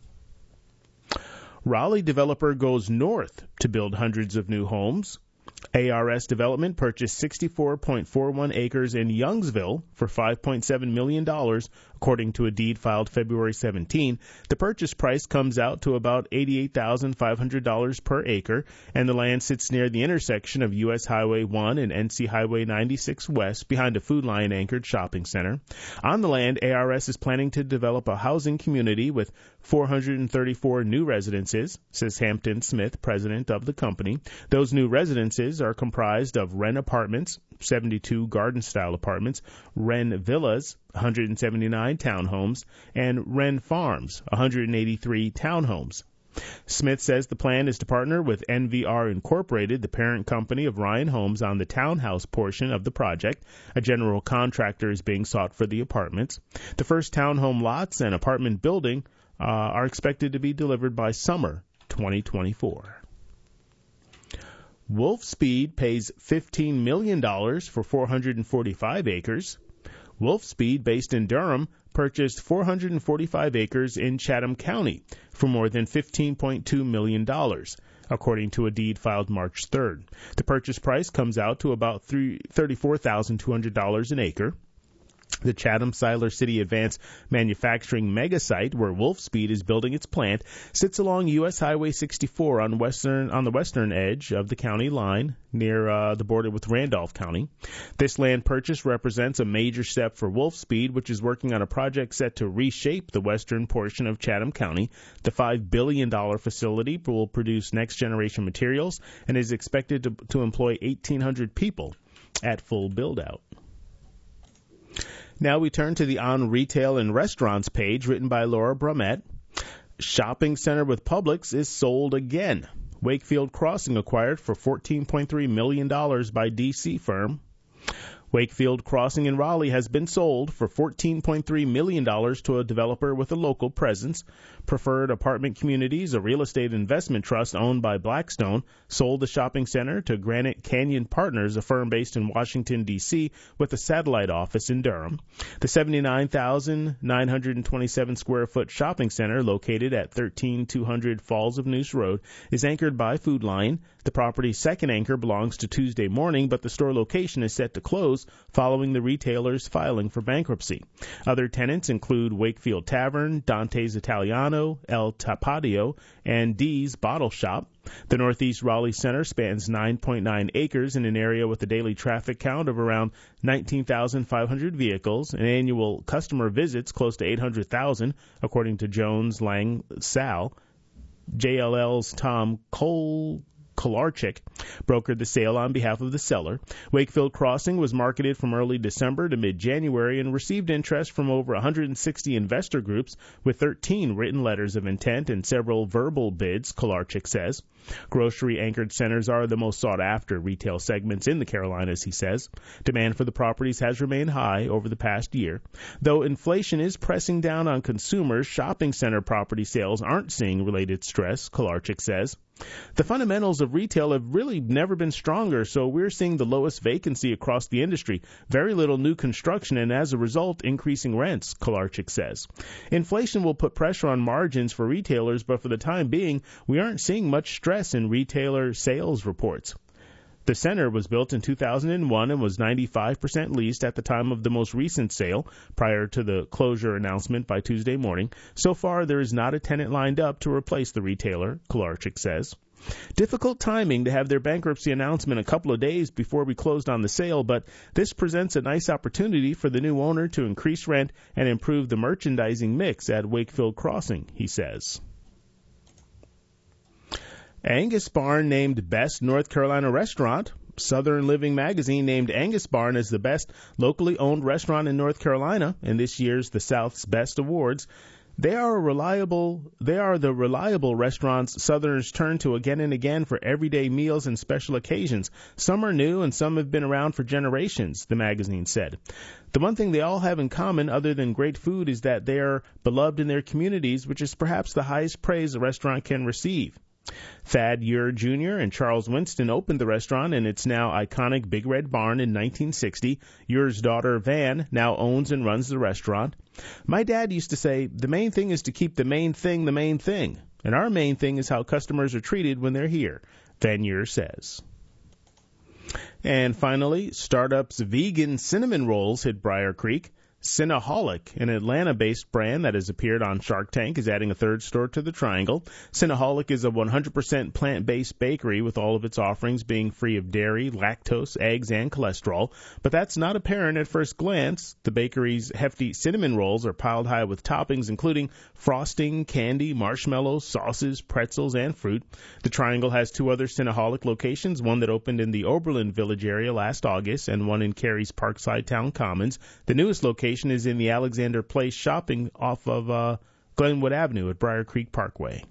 Raleigh developer goes north to build hundreds of new homes. A R S Development purchased sixty-four point four one acres in Youngsville for five point seven million dollars, according to a deed filed February seventeenth. The purchase price comes out to about eighty-eight thousand five hundred dollars per acre, and the land sits near the intersection of U S Highway one and N C Highway ninety-six West, behind a Food Lion-anchored shopping center. On the land, A R S is planning to develop a housing community with four hundred thirty-four new residences, says Hampton Smith, president of the company. Those new residences are comprised of Wren Apartments, seventy-two garden-style apartments, Wren Villas, one hundred seventy-nine townhomes, and Wren Farms, one hundred eighty-three townhomes. Smith says the plan is to partner with N V R Incorporated, the parent company of Ryan Homes, on the townhouse portion of the project. A general contractor is being sought for the apartments. The first townhome lots and apartment building uh, are expected to be delivered by summer twenty twenty-four. Wolfspeed pays fifteen million dollars for four hundred forty-five acres. Wolfspeed, based in Durham, purchased four hundred forty-five acres in Chatham County for more than fifteen point two million dollars, according to a deed filed March third. The purchase price comes out to about thirty-four thousand two hundred dollars an acre. The Chatham Siler City Advanced Manufacturing megasite, where Wolfspeed is building its plant, sits along U S Highway sixty-four on western on the western edge of the county line, near uh, the border with Randolph County. This land purchase represents a major step for Wolfspeed, which is working on a project set to reshape the western portion of Chatham County. The five billion dollars facility will produce next-generation materials and is expected to, to employ eighteen hundred people at full build-out. Now we turn to the On Retail and Restaurants page, written by Laura Brumett. Shopping center with Publix is sold again. Wakefield Crossing acquired for fourteen point three million dollars by D C firm. Wakefield Crossing in Raleigh has been sold for fourteen point three million dollars to a developer with a local presence. Preferred Apartment Communities, a real estate investment trust owned by Blackstone, sold the shopping center to Granite Canyon Partners, a firm based in Washington, D C, with a satellite office in Durham. The seventy-nine thousand nine hundred twenty-seven square foot shopping center, located at thirteen two hundred Falls of Noose Road, is anchored by Food Lion. The property's second anchor belongs to Tuesday Morning, but the store location is set to close following the retailer's filing for bankruptcy. Other tenants include Wakefield Tavern, Dante's Italiano, El Tapadio, and Dee's Bottle Shop. The Northeast Raleigh Center spans nine point nine acres in an area with a daily traffic count of around nineteen thousand five hundred vehicles and annual customer visits close to eight hundred thousand, according to Jones Lang Sal. J L L's Tom Cole Kolarchik brokered the sale on behalf of the seller. Wakefield Crossing was marketed from early December to mid-January and received interest from over one hundred sixty investor groups, with thirteen written letters of intent and several verbal bids, Kolarchik says. Grocery-anchored centers are the most sought-after retail segments in the Carolinas, he says. Demand for the properties has remained high over the past year. Though inflation is pressing down on consumers, shopping center property sales aren't seeing related stress, Kolarchik says. The fundamentals of retail have really never been stronger, so we're seeing the lowest vacancy across the industry, very little new construction, and as a result, increasing rents, Kolarchik says. Inflation will put pressure on margins for retailers, but for the time being, we aren't seeing much stress in retailer sales reports. The center was built in two thousand one and was ninety-five percent leased at the time of the most recent sale, prior to the closure announcement by Tuesday morning. So far, there is not a tenant lined up to replace the retailer, Kolarchik says. Difficult timing to have their bankruptcy announcement a couple of days before we closed on the sale, but this presents a nice opportunity for the new owner to increase rent and improve the merchandising mix at Wakefield Crossing, he says. Angus Barn named Best North Carolina Restaurant. Southern Living magazine named Angus Barn as the best locally owned restaurant in North Carolina in this year's the South's Best Awards. They are a reliable, they are the reliable restaurants Southerners turn to again and again for everyday meals and special occasions. Some are new and some have been around for generations, the magazine said. The one thing they all have in common, other than great food, is that they are beloved in their communities, which is perhaps the highest praise a restaurant can receive. Thad Ure Junior and Charles Winston opened the restaurant in its now iconic Big Red Barn in nineteen sixty. Ure's daughter, Van, now owns and runs the restaurant. My dad used to say, the main thing is to keep the main thing the main thing. And our main thing is how customers are treated when they're here, Van Ure says. And finally, Startup's vegan cinnamon rolls hit Briar Creek. Cinnaholic, an Atlanta-based brand that has appeared on Shark Tank, is adding a third store to the Triangle. Cinnaholic is a one hundred percent plant-based bakery with all of its offerings being free of dairy, lactose, eggs, and cholesterol. But that's not apparent at first glance. The bakery's hefty cinnamon rolls are piled high with toppings including frosting, candy, marshmallows, sauces, pretzels, and fruit. The Triangle has two other Cinnaholic locations, one that opened in the Oberlin Village area last August and one in Cary's Parkside Town Commons. The newest location is in the Alexander Place shopping off of uh, Glenwood Avenue at Briar Creek Parkway.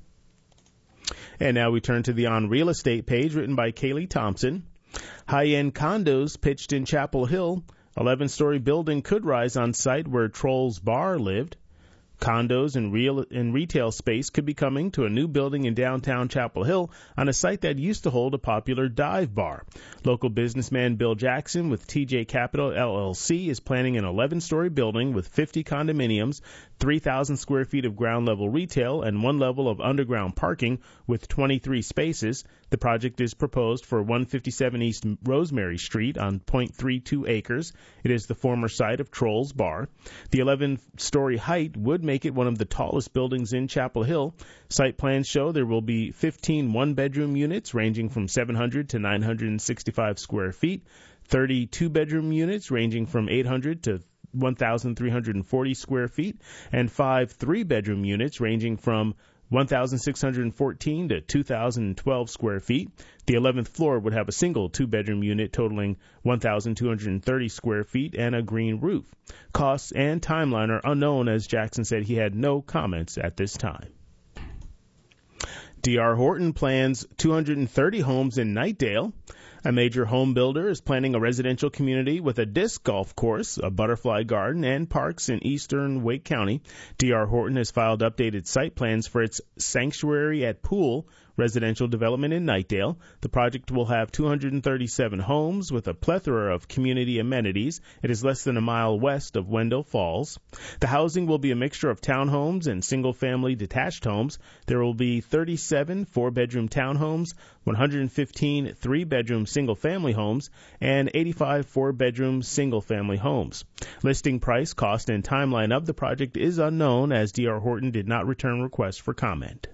And now we turn to the On Real Estate page written by Kaylee Thompson. High-end condos pitched in Chapel Hill. eleven-story building could rise on site where Trolls Bar lived. Condos and real and retail space could be coming to a new building in downtown Chapel Hill on a site that used to hold a popular dive bar. Local businessman Bill Jackson with T J Capital L L C is planning an eleven-story building with fifty condominiums, three thousand square feet of ground-level retail, and one level of underground parking with twenty-three spaces. The project is proposed for one fifty-seven East Rosemary Street on zero point three two acres. It is the former site of Trolls Bar. The eleven-story height would make it one of the tallest buildings in Chapel Hill. Site plans show there will be fifteen one-bedroom units ranging from seven hundred to nine hundred sixty-five square feet, thirty two-bedroom units ranging from eight hundred to one thousand three hundred forty square feet, and five three-bedroom units ranging from one thousand six hundred fourteen to two thousand twelve square feet. The eleventh floor would have a single two-bedroom unit totaling one thousand two hundred thirty square feet and a green roof. Costs and timeline are unknown, as Jackson said he had no comments at this time. D R. Horton plans two hundred thirty homes in Knightdale. A major home builder is planning a residential community with a disc golf course, a butterfly garden, and parks in eastern Wake County. D R. Horton has filed updated site plans for its Sanctuary at Pool residential development in Knightdale. The project will have two hundred thirty-seven homes with a plethora of community amenities. It is less than a mile west of Wendell Falls. The housing will be a mixture of townhomes and single-family detached homes. There will be thirty-seven four-bedroom townhomes, one hundred fifteen three-bedroom single-family homes, and eighty-five four-bedroom single-family homes. Listing price, cost, and timeline of the project is unknown, as D R. Horton did not return requests for comment.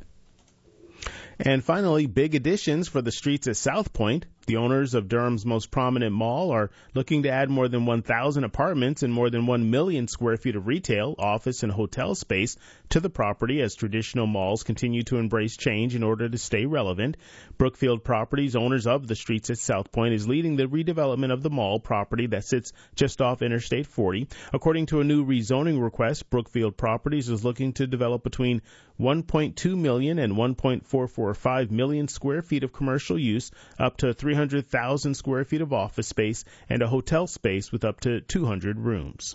And finally, big additions for the streets at South Point. The owners of Durham's most prominent mall are looking to add more than one thousand apartments and more than one million square feet of retail, office, and hotel space to the property as traditional malls continue to embrace change in order to stay relevant. Brookfield Properties, owners of the streets at South Point, is leading the redevelopment of the mall property that sits just off Interstate forty. According to a new rezoning request, Brookfield Properties is looking to develop between one point two million and one point four four five million square feet of commercial use, up to three hundred thousand square feet of office space, and a hotel space with up to two hundred rooms.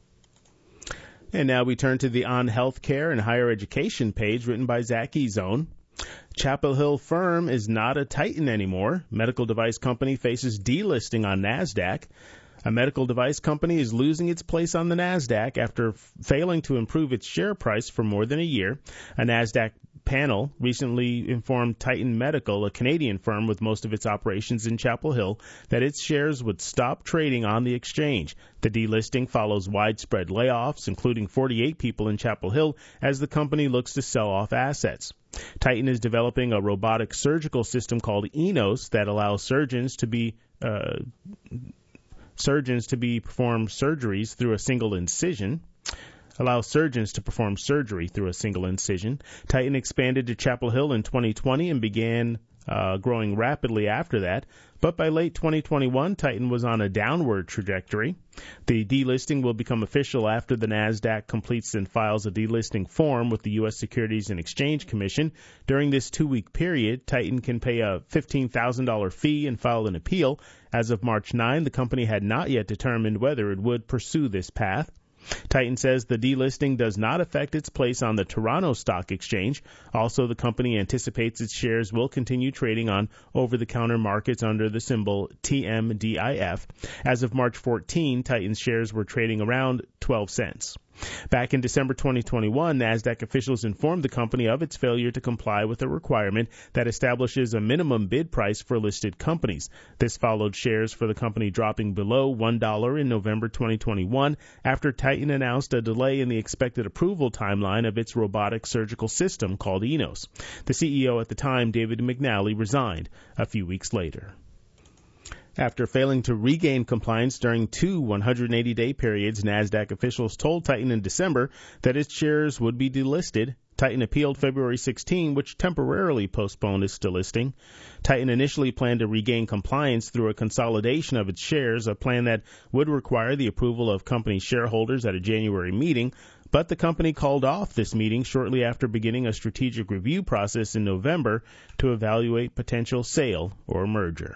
And now we turn to the On Healthcare and Higher Education page written by Zach Ezone. Chapel Hill firm is not a Titan anymore. Medical device company faces delisting on NASDAQ. A medical device company is losing its place on the NASDAQ after f- failing to improve its share price for more than a year. A NASDAQ panel recently informed Titan Medical, a Canadian firm with most of its operations in Chapel Hill, that its shares would stop trading on the exchange. The delisting follows widespread layoffs, including forty-eight people in Chapel Hill, as the company looks to sell off assets. Titan is developing a robotic surgical system called Enos that allows surgeons to be uh, surgeons to be perform surgeries through a single incision. allows surgeons to perform surgery through a single incision. Titan expanded to Chapel Hill in twenty twenty and began uh, growing rapidly after that. But by late twenty twenty-one, Titan was on a downward trajectory. The delisting will become official after the NASDAQ completes and files a delisting form with the U S Securities and Exchange Commission. During this two-week period, Titan can pay a fifteen thousand dollars fee and file an appeal. As of March ninth, the company had not yet determined whether it would pursue this path. Titan says the delisting does not affect its place on the Toronto Stock Exchange. Also, the company anticipates its shares will continue trading on over-the-counter markets under the symbol T M D I F. As of March fourteenth, Titan's shares were trading around twelve cents. Back in December twenty twenty-one, NASDAQ officials informed the company of its failure to comply with a requirement that establishes a minimum bid price for listed companies. This followed shares for the company dropping below one dollar in November twenty twenty-one after Titan announced a delay in the expected approval timeline of its robotic surgical system called Enos. The C E O at the time, David McNally, resigned a few weeks later. After failing to regain compliance during two one hundred eighty day periods, NASDAQ officials told Titan in December that its shares would be delisted. Titan appealed February sixteenth, which temporarily postponed its delisting. Titan initially planned to regain compliance through a consolidation of its shares, a plan that would require the approval of company shareholders at a January meeting, but the company called off this meeting shortly after beginning a strategic review process in November to evaluate potential sale or merger.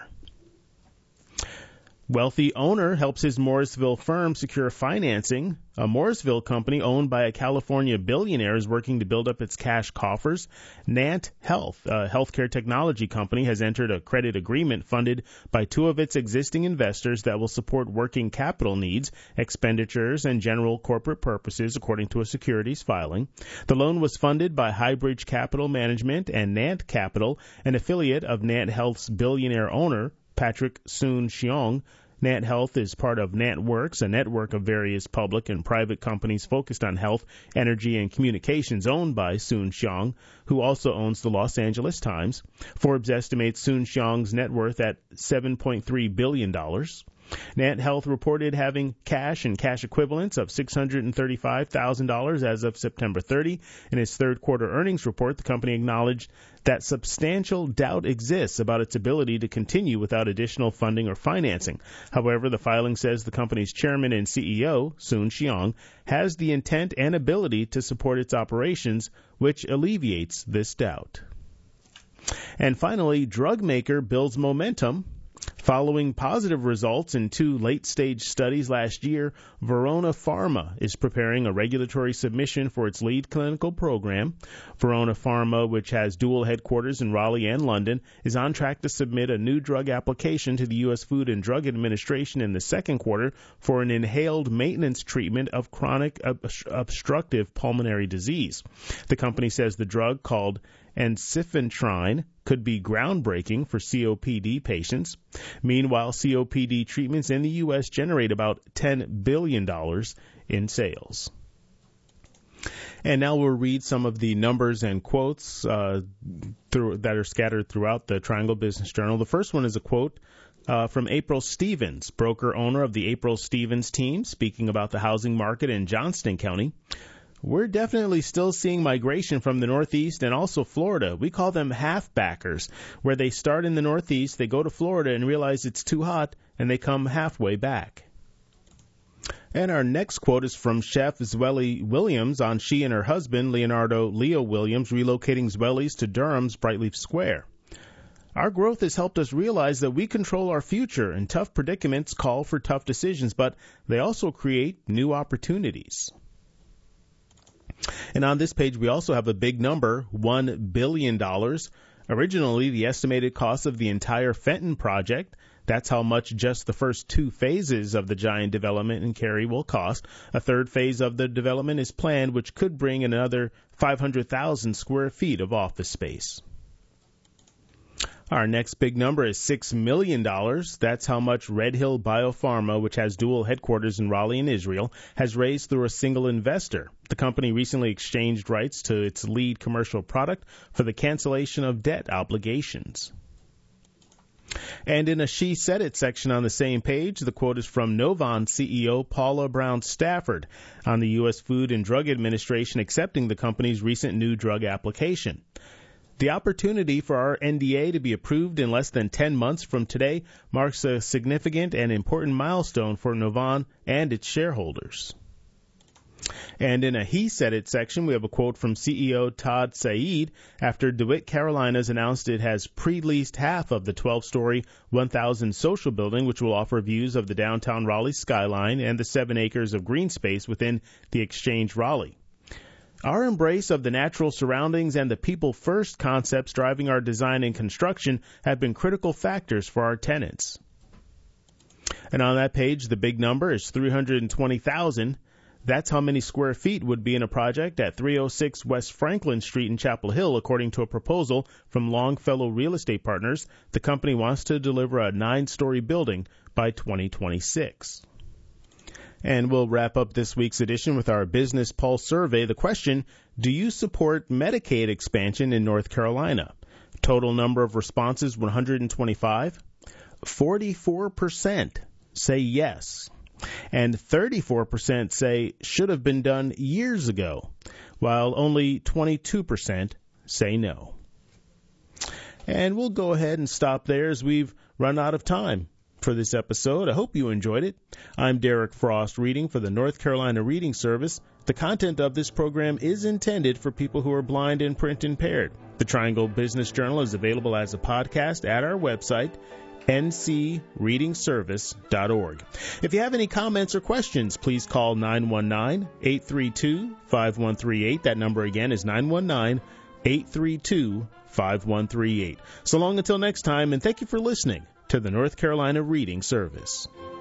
Wealthy owner helps his Morrisville firm secure financing. A Morrisville company owned by a California billionaire is working to build up its cash coffers. Nant Health, a healthcare technology company, has entered a credit agreement funded by two of its existing investors that will support working capital needs, expenditures, and general corporate purposes, according to a securities filing. The loan was funded by Highbridge Capital Management and Nant Capital, an affiliate of Nant Health's billionaire owner, Patrick Soon-Shiong. Nant Health is part of NantWorks, a network of various public and private companies focused on health, energy, and communications owned by Soon-Shiong, who also owns the Los Angeles Times. Forbes estimates Soon-Shiong's net worth at seven point three billion dollars. Nant Health reported having cash and cash equivalents of six hundred thirty-five thousand dollars as of September thirtieth. In its third quarter earnings report, the company acknowledged that substantial doubt exists about its ability to continue without additional funding or financing. However, the filing says the company's chairman and C E O, Soon-Shiong, has the intent and ability to support its operations, which alleviates this doubt. And finally, drug maker builds momentum. Following positive results in two late-stage studies last year, Verona Pharma is preparing a regulatory submission for its lead clinical program. Verona Pharma, which has dual headquarters in Raleigh and London, is on track to submit a new drug application to the U S Food and Drug Administration in the second quarter for an inhaled maintenance treatment of chronic ob- obstructive pulmonary disease. The company says the drug, called ensifentrine, could be groundbreaking for C O P D patients. Meanwhile, C O P D treatments in the U S generate about ten billion dollars in sales. And now we'll read some of the numbers and quotes uh, through, that are scattered throughout the Triangle Business Journal. The first one is a quote uh, from April Stevens, broker-owner of the April Stevens team, speaking about the housing market in Johnston County. We're definitely still seeing migration from the Northeast and also Florida. We call them half-backers, where they start in the Northeast, they go to Florida and realize it's too hot, and they come halfway back. And our next quote is from Chef Zweli Williams on she and her husband, Leonardo Leo Williams, relocating Zweli's to Durham's Brightleaf Square. Our growth has helped us realize that we control our future, and tough predicaments call for tough decisions, but they also create new opportunities. And on this page, we also have a big number, one billion dollars. Originally, the estimated cost of the entire Fenton project, that's how much just the first two phases of the giant development in Cary will cost. A third phase of the development is planned, which could bring another five hundred thousand square feet of office space. Our next big number is six million dollars. That's how much Red Hill Biopharma, which has dual headquarters in Raleigh and Israel, has raised through a single investor. The company recently exchanged rights to its lead commercial product for the cancellation of debt obligations. And in a She Said It section on the same page, the quote is from Novon C E O Paula Brown Stafford on the U S Food and Drug Administration accepting the company's recent new drug application. The opportunity for our N D A to be approved in less than ten months from today marks a significant and important milestone for Novon and its shareholders. And in a He Said It section, we have a quote from C E O Todd Said after DeWitt Carolinas announced it has pre-leased half of the twelve-story, one thousand social building, which will offer views of the downtown Raleigh skyline and the seven acres of green space within the Exchange Raleigh. Our embrace of the natural surroundings and the people-first concepts driving our design and construction have been critical factors for our tenants. And on that page, the big number is three hundred twenty thousand. That's how many square feet would be in a project at three oh six West Franklin Street in Chapel Hill, according to a proposal from Longfellow Real Estate Partners. The company wants to deliver a nine-story building by twenty twenty-six. And we'll wrap up this week's edition with our Business Pulse survey. The question, do you support Medicaid expansion in North Carolina? Total number of responses, one hundred twenty-five. forty-four percent say yes. And thirty-four percent say should have been done years ago, while only twenty-two percent say no. And we'll go ahead and stop there as we've run out of time for this episode. I hope you enjoyed it. I'm Derek Frost, reading for the North Carolina Reading Service. The content of this program is intended for people who are blind and print impaired. The Triangle Business Journal is available as a podcast at our website, n c reading service dot org. If you have any comments or questions, please call nine one nine, eight three two, five one three eight. That number again is nine one nine, eight three two, five one three eight. So long until next time, and thank you for listening to the North Carolina Reading Service.